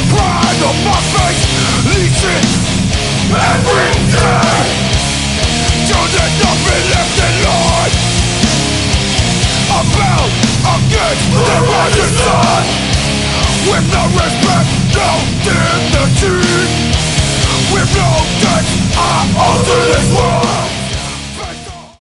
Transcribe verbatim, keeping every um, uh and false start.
pride on my face, leeching every day, till there's nothing left in life. I'm bound against the rising sun, with no respect, no dignity, with no thanks, I alter this world.